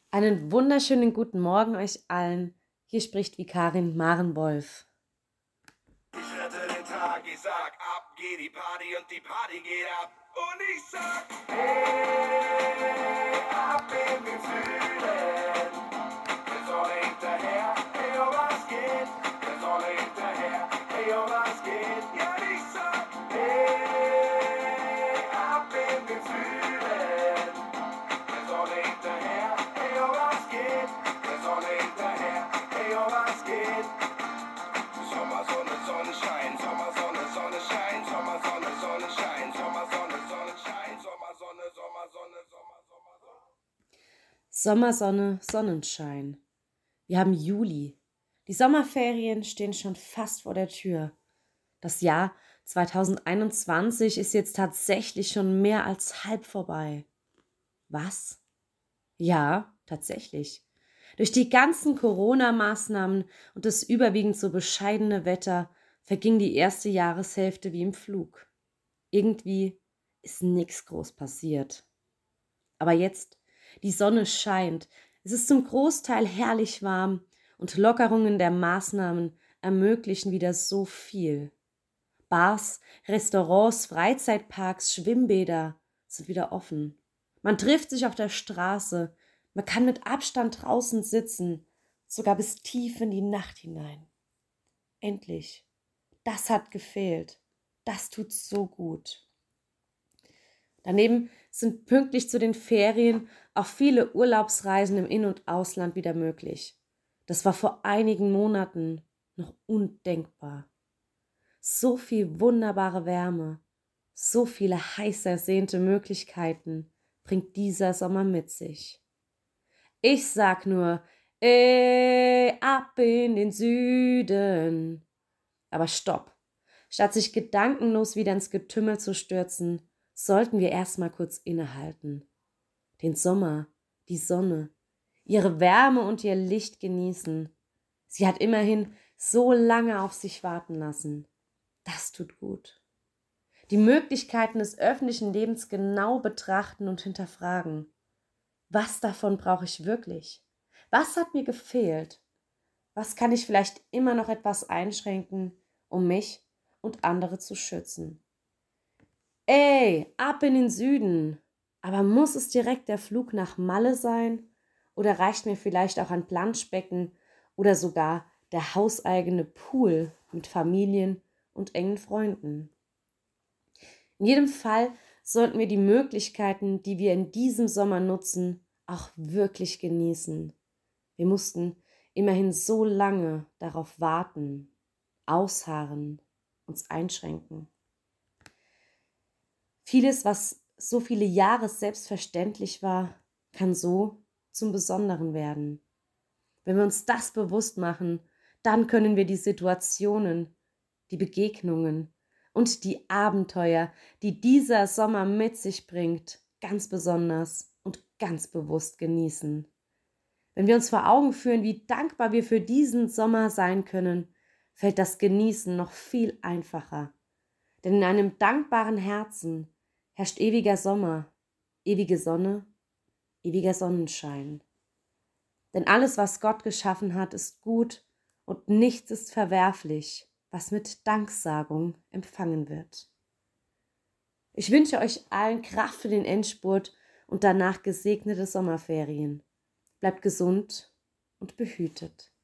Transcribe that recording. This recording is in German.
Einen wunderschönen guten Morgen euch allen. Hier spricht Vikarin Maren Wolf. Ich rette den Tag, ich sag ab, geht die Party und die Party geht ab. Und ich sag, hey, ab in den Süden. Wir sollen hinterher, hey, oh, was geht? Wir sollen hinterher, hey, oh, was geht? Ja, ich sag, hey, ab in den Süden. Wir sollen hinterher, hey, oh, was geht? Wir sollen hinterher, hey, oh, was geht? Sommersonne, Sonnenschein, Sommersonne, Sonnenschein, Sommersonne, Sonnenschein, Sommersonne, Sonnenschein, Sommersonne, Sommersonne, Sommersonne. Sommersonne, Sonnenschein. Wir haben Juli. Die Sommerferien stehen schon fast vor der Tür. Das Jahr 2021 ist jetzt tatsächlich schon mehr als halb vorbei. Was? Ja, tatsächlich. Durch die ganzen Corona-Maßnahmen und das überwiegend so bescheidene Wetter verging die erste Jahreshälfte wie im Flug. Irgendwie ist nichts groß passiert. Aber jetzt, die Sonne scheint, es ist zum Großteil herrlich warm und Lockerungen der Maßnahmen ermöglichen wieder so viel. Bars, Restaurants, Freizeitparks, Schwimmbäder sind wieder offen. Man trifft sich auf der Straße, man kann mit Abstand draußen sitzen, sogar bis tief in die Nacht hinein. Endlich. Das hat gefehlt. Das tut so gut. Daneben sind pünktlich zu den Ferien auch viele Urlaubsreisen im In- und Ausland wieder möglich. Das war vor einigen Monaten noch undenkbar. So viel wunderbare Wärme, so viele heiß ersehnte Möglichkeiten bringt dieser Sommer mit sich. Ich sag nur, ab in den Süden. Aber stopp. Statt sich gedankenlos wieder ins Getümmel zu stürzen, sollten wir erstmal kurz innehalten. Den Sommer, die Sonne, ihre Wärme und ihr Licht genießen. Sie hat immerhin so lange auf sich warten lassen. Das tut gut. Die Möglichkeiten des öffentlichen Lebens genau betrachten und hinterfragen. Was davon brauche ich wirklich? Was hat mir gefehlt? Was kann ich vielleicht immer noch etwas einschränken, um mich und andere zu schützen? Ey, ab in den Süden! Aber muss es direkt der Flug nach Malle sein? Oder reicht mir vielleicht auch ein Planschbecken oder sogar der hauseigene Pool mit Familien und engen Freunden? In jedem Fall sollten wir die Möglichkeiten, die wir in diesem Sommer nutzen, auch wirklich genießen. Wir mussten immerhin so lange darauf warten, ausharren, uns einschränken. Vieles, was so viele Jahre selbstverständlich war, kann so zum Besonderen werden. Wenn wir uns das bewusst machen, dann können wir die Situationen, die Begegnungen und die Abenteuer, die dieser Sommer mit sich bringt, ganz besonders und ganz bewusst genießen. Wenn wir uns vor Augen führen, wie dankbar wir für diesen Sommer sein können, fällt das Genießen noch viel einfacher. Denn in einem dankbaren Herzen herrscht ewiger Sommer, ewige Sonne, ewiger Sonnenschein. Denn alles, was Gott geschaffen hat, ist gut und nichts ist verwerflich, was mit Danksagung empfangen wird. Ich wünsche euch allen Kraft für den Endspurt und danach gesegnete Sommerferien. Bleibt gesund und behütet.